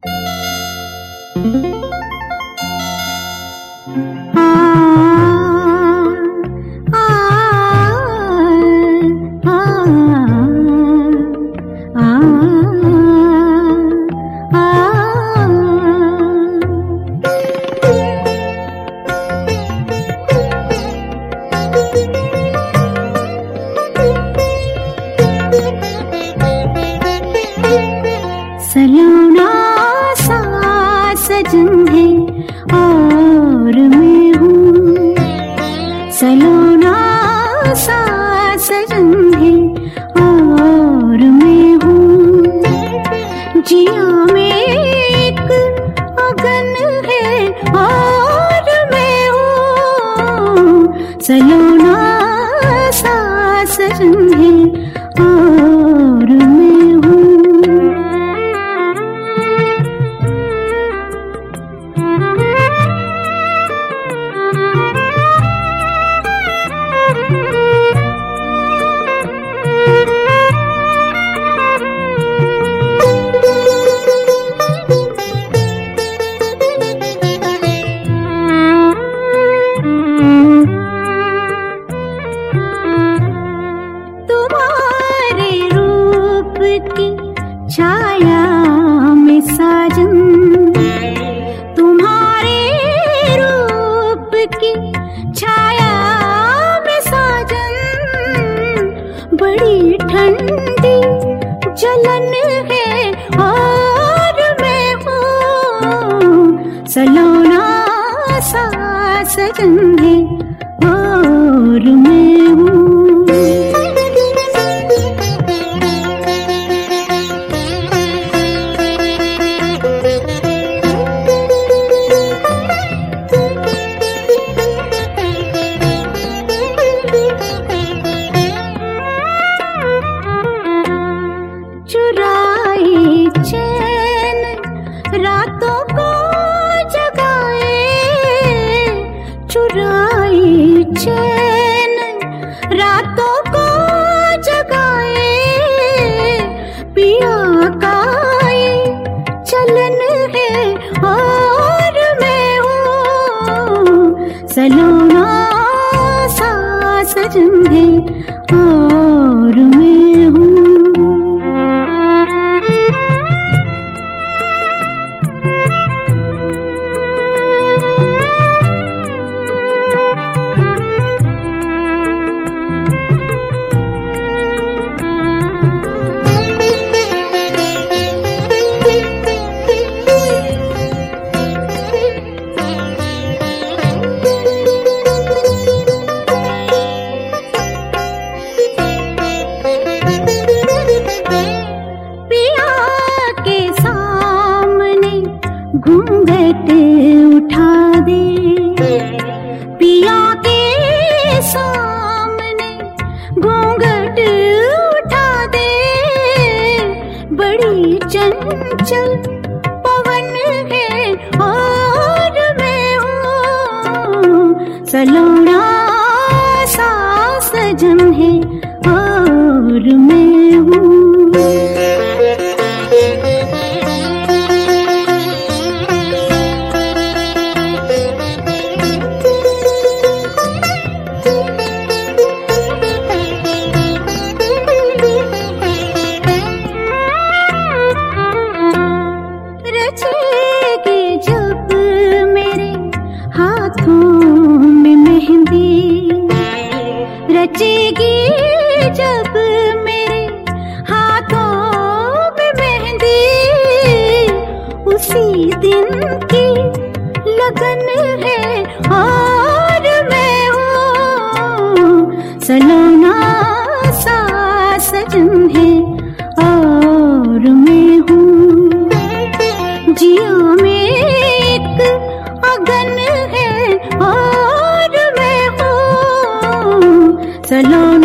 सलोना सा सजन है और मैं हूँ, सलोना सा सजन है और मैं हूँ, जिया में एक अगन है और मैं हूँ, सलोना सा सजन है और मैं हूँ। छाया में साजन, तुम्हारे रूप की छाया में साजन, बड़ी ठंडी जलन है और मैं हूँ, सलोना सा सजन है और मैं हूँ। चुराए चैन रातों को जगाए, चुराए चैन रातों को जगाए, पिया का ये चलन है और मैं हूँ, सलोना सा सजन है और मैं हूँ। घूंघट उठा दे, पिया के सामने घूंघट उठा दे, बड़ी चंचल पवन है और मैं हूँ, सलोना सा सजन है और मैं हूँ। रचेगी जब मेरे हाथों में मेहंदी, रचेगी जब मेरे हाथों में मेहंदी, उसी दिन की लगन है और मैं हूँ, सलोना सा सजन है और मैं हूँ, जिया में एक अगन है और मैं हूँ, सलोना